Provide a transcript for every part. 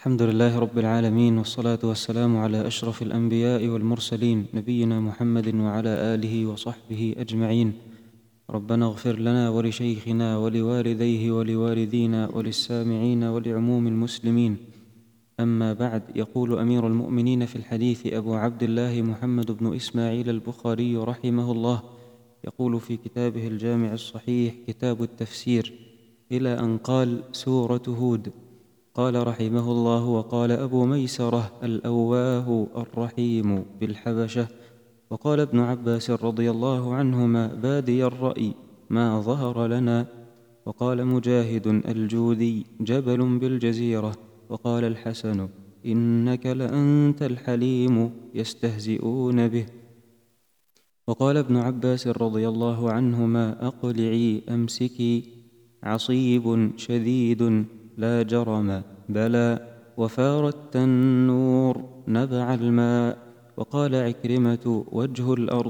الحمد لله رب العالمين، والصلاة والسلام على أشرف الأنبياء والمرسلين، نبينا محمد وعلى آله وصحبه أجمعين. ربنا اغفر لنا ولشيخنا ولوالديه ولوالدينا وللسامعين ولعموم المسلمين. أما بعد، يقول أمير المؤمنين في الحديث أبو عبد الله محمد بن إسماعيل البخاري رحمه الله، يقول في كتابه الجامع الصحيح كتاب التفسير إلى أن قال: سورة هود. قال رحمه الله: وقال أبو ميسرة الأواه الرحيم بالحبشة. وقال ابن عباس رضي الله عنهما: بادي الرأي ما ظهر لنا. وقال مجاهد الجودي: جبل بالجزيرة. وقال الحسن: إنك لأنت الحليم يستهزئون به. وقال ابن عباس رضي الله عنهما: أقلعي أمسكي، عصيب شديد لا جرم بلى، وفار التنور نبع الماء. وقال عكرمة: وجه الأرض.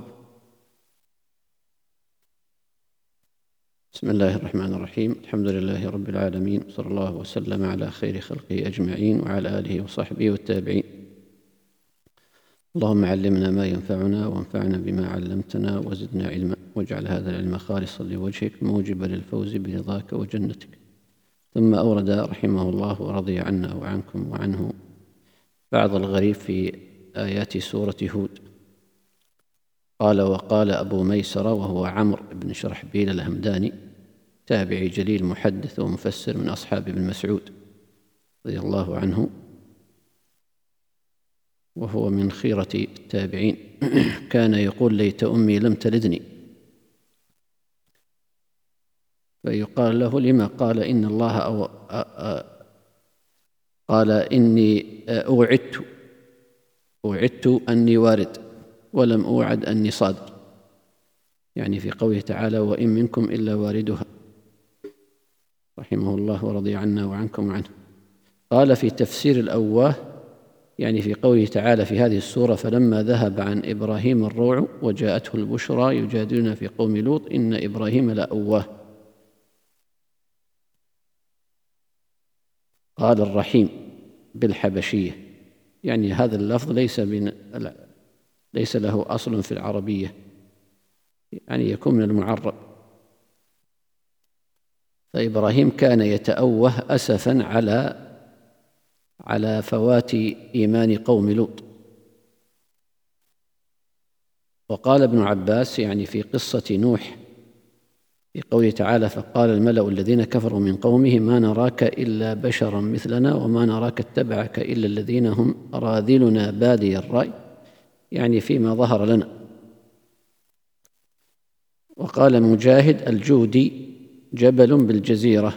بسم الله الرحمن الرحيم. الحمد لله رب العالمين، صلى الله وسلم على خير خلقه أجمعين وعلى آله وصحبه والتابعين. اللهم علمنا ما ينفعنا وانفعنا بما علمتنا وزدنا علما، واجعل هذا العلم خالصا لوجهك موجبا للفوز برضاك وجنتك. ثم أورد رحمه الله ورضي عنا وعنكم وعنه بعض الغريب في آيات سورة هود. قال: وقال أبو ميسرة، وهو عمرو بن شرحبيل الهمداني، تابعي جليل محدث ومفسر من أصحاب ابن مسعود رضي الله عنه، وهو من خيرة التابعين. كان يقول: ليت أمي لم تلدني. فيقال له: لما؟ قال: إن الله قال: إني أوعدت أني وارد، ولم أوعد أني صادر، يعني في قوله تعالى: وإن منكم إلا واردها، رحمه الله ورضي عنا وعنكم وعنه. قال في تفسير الأواه، يعني في قوله تعالى في هذه السورة: فلما ذهب عن إبراهيم الروع وجاءته البشرى يجادلنا في قوم لوط إن إبراهيم لأواه. قال: الرحيم بالحبشية، يعني هذا اللفظ ليس له أصل في العربية، يعني يكون من المعرب. فإبراهيم كان يتأوه أسفا على فوات إيمان قوم لوط. وقال ابن عباس، يعني في قصة نوح، في قوله تعالى: فقال الملأ الذين كفروا من قومه ما نراك إلا بشرا مثلنا وما نراك اتبعك إلا الذين هم أراذلنا بادي الرأي، يعني فيما ظهر لنا. وقال مجاهد الجودي: جبل بالجزيرة،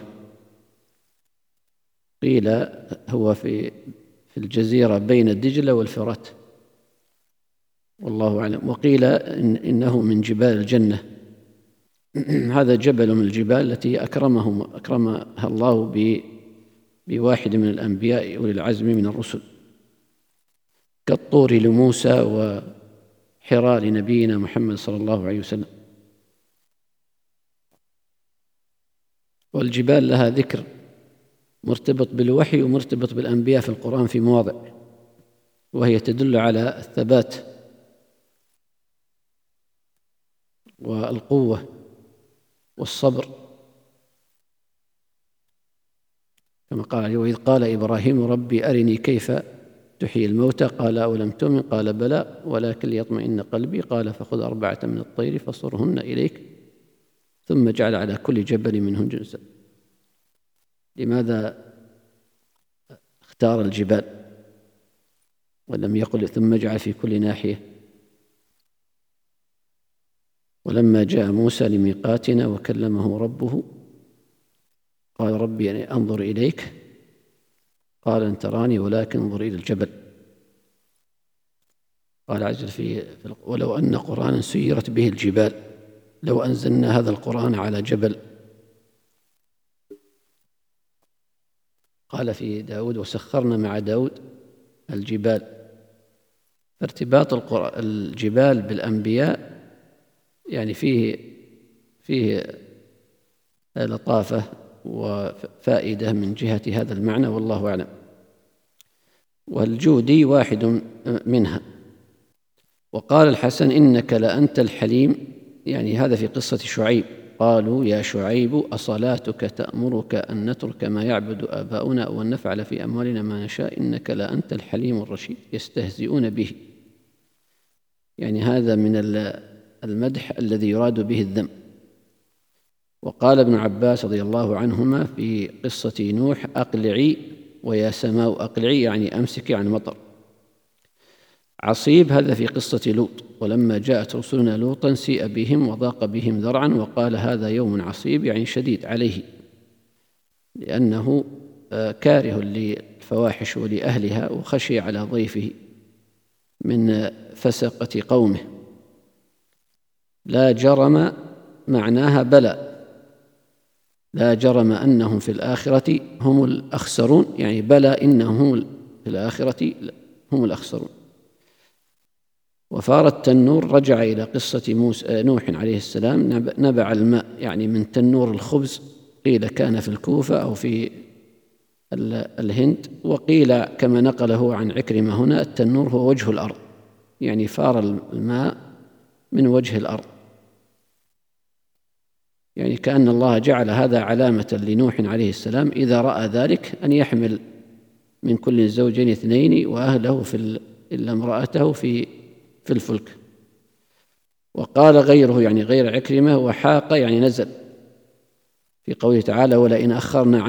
قيل هو في الجزيرة بين الدجلة والفرات، والله أعلم. وقيل إنه من جبال الجنة. هذا جبل من الجبال التي أكرمها الله بواحد من الأنبياء أولي العزم من الرسل، كالطور لموسى وحراء لنبينا محمد صلى الله عليه وسلم. والجبال لها ذكر مرتبط بالوحي ومرتبط بالأنبياء في القرآن في مواضع، وهي تدل على الثبات والقوة والصبر، كما قال: وإذ قال إبراهيم ربي أرني كيف تحيي الموتى قال أولم تؤمن قال بلى ولكن ليطمئن قلبي قال فخذ 4 من الطير فصرهن إليك ثم اجعل على كل جبل منهن جزءا. لماذا اختار الجبال ولم يقل ثم اجعل في كل ناحية؟ ولما جاء موسى لميقاتنا وكلمه ربه قال ربي أن أنظر إليك قال لن تراني ولكن انظر إلى الجبل. قال عز وجل ولو أن قرآنا سيرت به الجبال لو أنزلنا هذا القرآن على جبل. قال في داود وسخرنا مع داود الجبال. فارتباط الجبال بالأنبياء يعني فيه لطافة وفائدة من جهة هذا المعنى، والله أعلم. والجودي واحد منها. وقال الحسن: إنك لأنت الحليم، يعني هذا في قصة شعيب. قالوا: يا شعيب أصلاتك تأمرك أن نترك ما يعبد آباؤنا أو أن نفعل في أموالنا ما نشاء إنك لأنت الحليم الرشيد. يستهزئون به، يعني هذا من المدح الذي يراد به الذم. وقال ابن عباس رضي الله عنهما في قصة نوح: أقلعي ويا سماء أقلعي، يعني أمسكي عن مطر. عصيب هذا في قصة لوط: ولما جاءت رسلنا لوطا سيء بهم وضاق بهم ذرعا وقال هذا يوم عصيب، يعني شديد عليه، لأنه كاره للفواحش ولأهلها وخشي على ضيفه من فسقة قومه. لا جرم معناها بلى، لا جرم أنهم في الآخرة هم الأخسرون، يعني بلى إنهم في الآخرة هم الأخسرون. وفار التنور رجع إلى قصة نوح عليه السلام. نبع الماء يعني من تنور الخبز، قيل كان في الكوفة أو في الهند، وقيل كما نقله عن عكرمة هنا التنور هو وجه الأرض، يعني فار الماء من وجه الأرض، يعني كأن الله جعل هذا علامة لنوح عليه السلام إذا رأى ذلك أن يحمل من كل زوجين 2 وأهله إلا امرأته في الفلك. وقال غيره، يعني غير عكرمة: وحاق يعني نزل، في قوله تعالى: ولئن أخرنا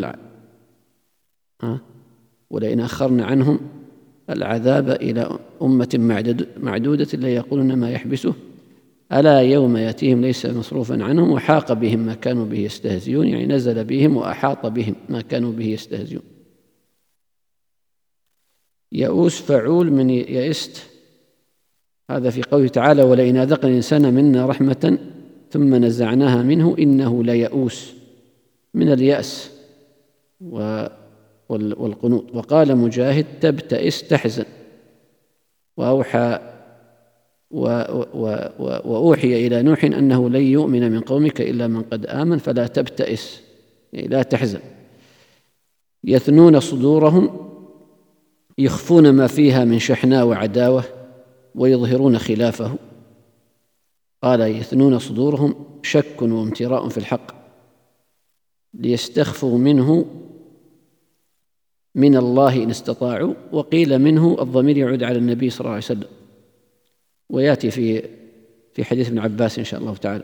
عنهم العذاب إلى أمة معدودة ليقولون ما يحبسه ألا يوم يأتيهم ليس مصروفا عنهم وحاق بهم ما كانوا به يستهزئون، يعني نزل بهم وأحاط بهم ما كانوا به يستهزئون. يئوس فعول من يئست، هذا في قوله تعالى: ولئن أذقنا الإنسان منا رحمة ثم نزعناها منه إنه ليئوس، من اليأس والقنوط. وقال مجاهد: تبتئس تحزن. وأوحي إلى نوح أنه لن يؤمن من قومك إلا من قد آمن فلا تبتئس، يعني لا تحزن. يثنون صدورهم، يخفون ما فيها من شحناء وعداوة ويظهرون خلافه. قال: يثنون صدورهم شك وامتراء في الحق ليستخفوا منه من الله إن استطاعوا. وقيل منه الضمير يعود على النبي صلى الله عليه وسلم، ويأتي في حديث ابن عباس إن شاء الله تعالى.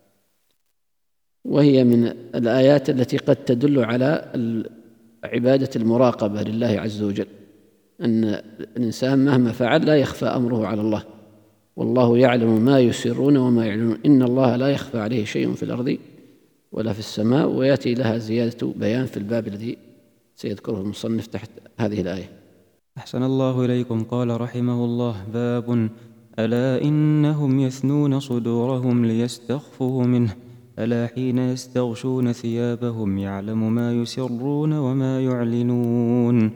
وهي من الآيات التي قد تدل على عبادة المراقبة لله عز وجل، أن الإنسان مهما فعل لا يخفى أمره على الله، والله يعلم ما يسرون وما يعلنون، إن الله لا يخفى عليه شيء في الأرض ولا في السماء. ويأتي لها زيادة بيان في الباب الذي سيذكره المصنف تحت هذه الآية. أحسن الله إليكم. قال رحمه الله: باب: ألا إنهم يثنون صدورهم ليستخفوا منه، ألا حين يستغشون ثيابهم يعلم ما يسرون وما يعلنون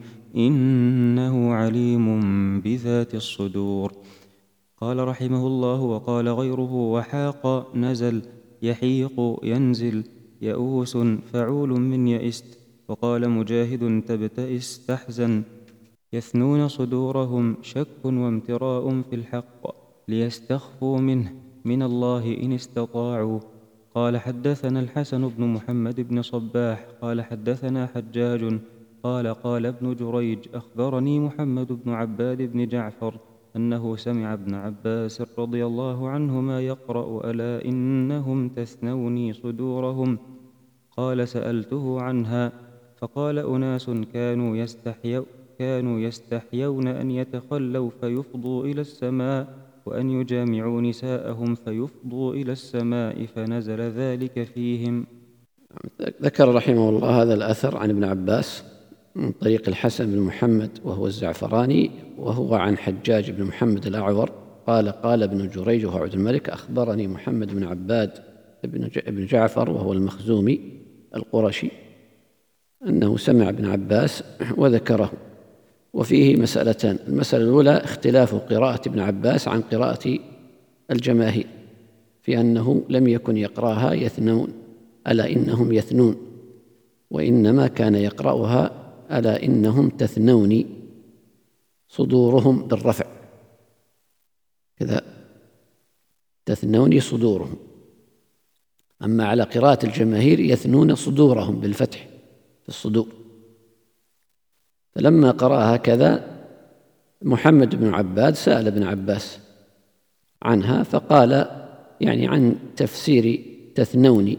إنه عليم بذات الصدور. قال رحمه الله: وقال غيره: وحاق نزل، يحيق ينزل، يئوس فعول من يئست. وقال مجاهد: تبتئس تحزن. يثنون صدورهم شك وامتراء في الحق ليستخفوا منه من الله إن استطاعوا. قال: حدثنا الحسن بن محمد بن صباح قال حدثنا حجاج قال ابن جريج: أخبرني محمد بن عباد بن جعفر أنه سمع ابن عباس رضي الله عنهما يقرأ: ألا إنهم تثنوني صدورهم. قال: سألته عنها فقال: أناس كانوا يستحيون أن يتخلوا فيفضوا إلى السماء، وأن يجامعوا نساءهم فيفضوا إلى السماء، فنزل ذلك فيهم. ذكر رحمه الله هذا الأثر عن ابن عباس من طريق الحسن بن محمد وهو الزعفراني، وهو عن حجاج بن محمد الأعور قال ابن جريج وهو عبد الملك: أخبرني محمد بن عباد بن جعفر وهو المخزومي القرشي أنه سمع ابن عباس وذكره. وفيه مسألتان: المسألة الأولى اختلاف قراءة ابن عباس عن قراءة الجماهير، في أنه لم يكن يقرأها يثنون ألا إنهم يثنون، وإنما كان يقرأها ألا إنهم تثنوني. صدورهم بالرفع كذا، تثنون صدورهم. أما على قراءة الجماهير يثنون صدورهم بالفتح في الصدور. فلما قرأ هكذا محمد بن عباد سأل ابن عباس عنها فقال يعني عن تفسير تثنون،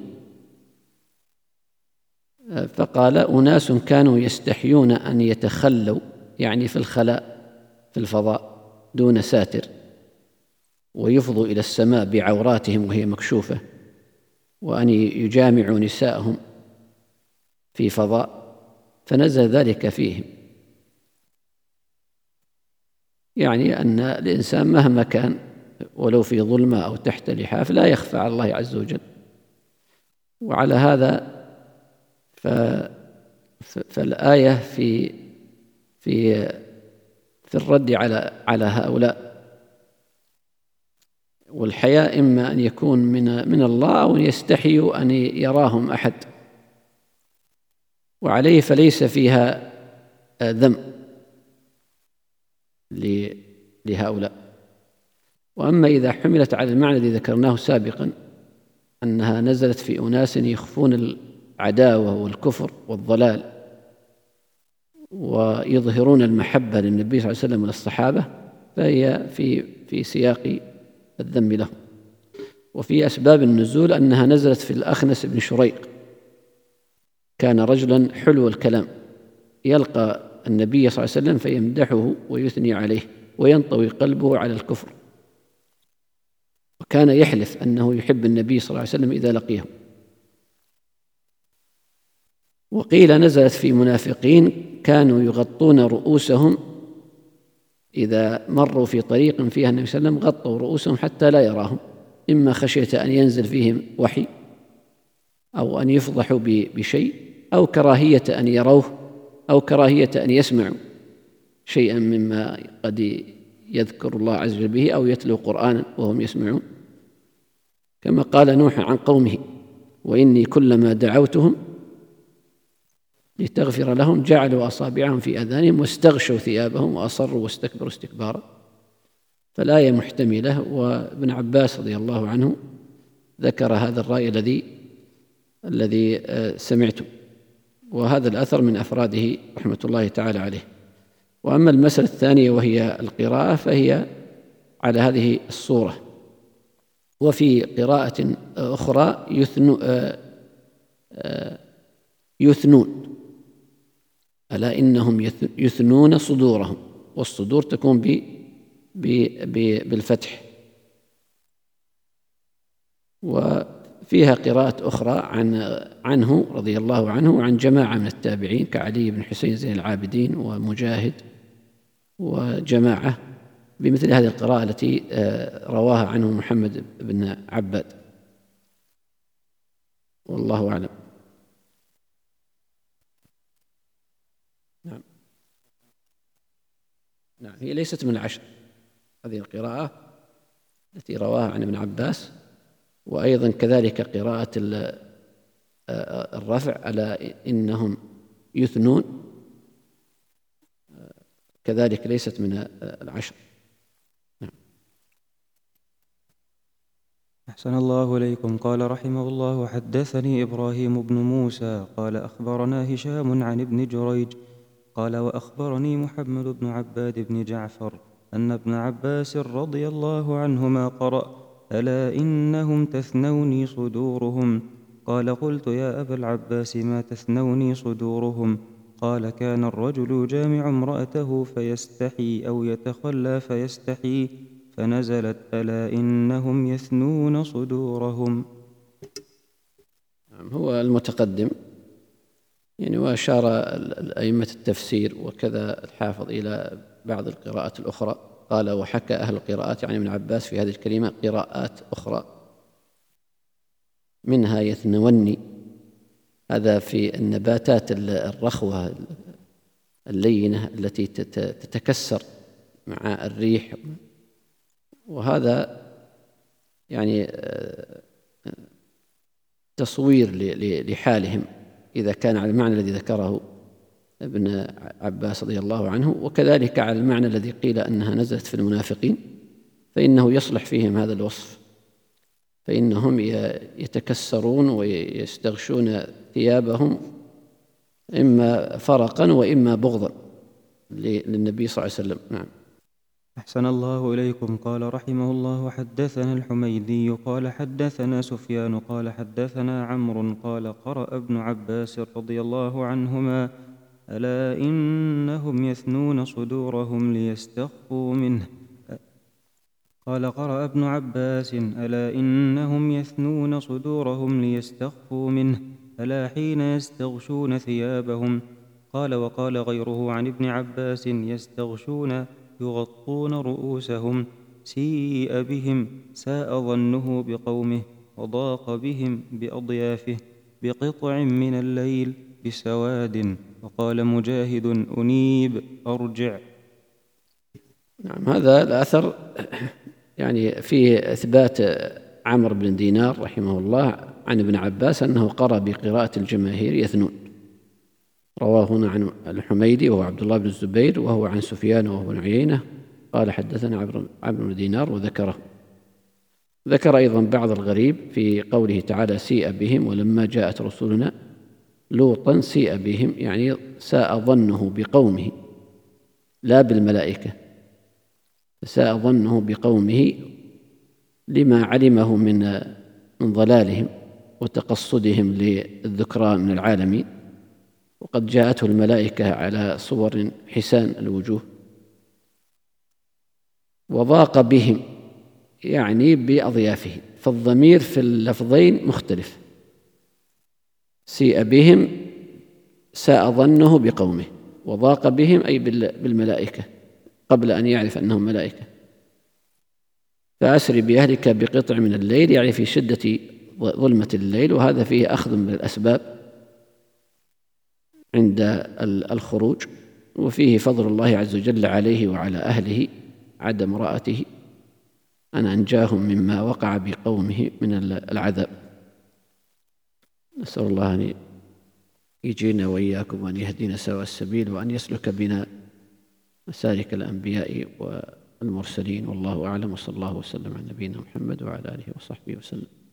فقال أناس كانوا يستحيون أن يتخلوا يعني في الخلاء في الفضاء دون ساتر، ويفضوا إلى السماء بعوراتهم وهي مكشوفة، وأن يجامعوا نساءهم في فضاء، فنزل ذلك فيهم. يعني أن الإنسان مهما كان ولو في ظلمة أو تحت لحاف لا يخفى على الله عز وجل. وعلى هذا فالآية في الرد على هؤلاء. والحياء إما أن يكون من الله أو أن يستحيوا أن يراهم أحد، وعليه فليس فيها ذم لهؤلاء. وأما إذا حملت على المعنى الذي ذكرناه سابقا أنها نزلت في أناس يخفون العداوة والكفر والضلال ويظهرون المحبة للنبي صلى الله عليه وسلم وللصحابة، فهي في سياق الذم لهم. وفي أسباب النزول أنها نزلت في الأخنس بن شريق، كان رجلا حلو الكلام، يلقى النبي صلى الله عليه وسلم فيمدحه ويثني عليه وينطوي قلبه على الكفر، وكان يحلف أنه يحب النبي صلى الله عليه وسلم إذا لقيه. وقيل نزلت في منافقين كانوا يغطون رؤوسهم إذا مروا في طريق فيها النبي صلى الله عليه وسلم، غطوا رؤوسهم حتى لا يراهم، إما خشية أن ينزل فيهم وحي أو أن يفضحوا بشيء، أو كراهية أن يروه، أو كراهية أن يسمعوا شيئا مما قد يذكر الله عز وجل به، أو يتلو قرآنا وهم يسمعون، كما قال نوح عن قومه: وإني كلما دعوتهم لتغفر لهم جعلوا أصابعهم في آذانهم واستغشوا ثيابهم وأصروا واستكبروا استكبارا. فالآية محتملة. وابن عباس رضي الله عنه ذكر هذا الرأي الذي سمعته، وهذا الأثر من أفراده رحمة الله تعالى عليه. وأما المسألة الثانية وهي القراءة فهي على هذه الصورة. وفي قراءة أخرى يثنون، ألا إنهم يثنون صدورهم، والصدور تكون بالفتح. وفيها قراءة أخرى عنه رضي الله عنه وعن جماعة من التابعين كعلي بن حسين زين العابدين ومجاهد وجماعة بمثل هذه القراءة التي رواها عنه محمد بن عباد، والله أعلم. نعم، هي ليست من العشر هذه القراءة التي رواها عن ابن عباس. وأيضا كذلك قراءة الرفع على إنهم يثنون كذلك ليست من العشر. نعم. أحسن الله إليكم. قال رحمه الله: حدثني إبراهيم بن موسى قال أخبرنا هشام عن ابن جريج قال وأخبرني محمد بن عباد بن جعفر أن ابن عباس رضي الله عنهما قرأ: ألا إنهم تثنوني صدورهم. قال: قلت يا أبا العباس ما تثنوني صدورهم؟ قال: كان الرجل يجامع امرأته فيستحي أو يتخلى فيستحي، فنزلت: ألا إنهم يثنون صدورهم. هو المتقدم يعني، وأشار أئمة التفسير وكذا الحافظ إلى بعض القراءات الأخرى. قال: وحكى أهل القراءات يعني ابن عباس في هذه الكلمة قراءات أخرى، منها يثنوني، هذا في النباتات الرخوة اللينة التي تتكسر مع الريح، وهذا يعني تصوير لحالهم إذا كان على المعنى الذي ذكره ابن عباس رضي الله عنه. وكذلك على المعنى الذي قيل أنها نزلت في المنافقين، فإنه يصلح فيهم هذا الوصف، فإنهم يتكسرون ويستغشون ثيابهم إما فرقا وإما بغضا للنبي صلى الله عليه وسلم. نعم. أحسن الله إليكم. قال رحمه الله: حدثنا الحميدي قال حدثنا سفيان قال حدثنا عمرو قال قرأ ابن عباس رضي الله عنهما: ألا إنهم يثنون صدورهم ليستخفوا منه. قال قرأ ابن عباس: ألا إنهم يثنون صدورهم ليستخفوا منه، ألا حين يستغشون ثيابهم. قال وقال غيره عن ابن عباس: يستغشون يغطون رؤوسهم. سيء بهم، ساء ظنه بقومه، وضاق بهم بأضيافه، بقطع من الليل، بسواد. وقال مجاهد: أنيب، أرجع. نعم. هذا الأثر يعني فيه إثبات عمرو بن دينار رحمه الله عن ابن عباس أنه قرأ بقراءة الجماهير يثنون. رواه هنا عن الحميدي وهو عبد الله بن الزبير، وهو عن سفيان وهو بن عيينة قال حدثنا عمرو بن دينار وذكره. ذكر أيضا بعض الغريب في قوله تعالى: سيء بهم، ولما جاءت رسلنا لوطا سيء بهم، يعني ساء ظنه بقومه لا بالملائكة، ساء ظنه بقومه لما علمه من ضلالهم وتقصدهم للذكران من العالمين، وقد جاءته الملائكة على صور حسان الوجوه. وضاق بهم يعني بأضيافه، فالضمير في اللفظين مختلف. سيء بهم ساء ظنه بقومه، وضاق بهم أي بالملائكة قبل أن يعرف أنهم ملائكة. فأسر بأهلك بقطع من الليل، يعني في شدة ظلمة الليل، وهذا فيه أخذ من الأسباب عند الخروج، وفيه فضل الله عز وجل عليه وعلى أهله عدم رأته أن أنجاهم مما وقع بقومه من العذاب. نسأل الله أن يجينا وإياكم وأن يهدينا سواء السبيل، وأن يسلك بنا مسالك الأنبياء والمرسلين. والله أعلم، وصلى الله وسلم على نبينا محمد وعلى آله وصحبه وسلم.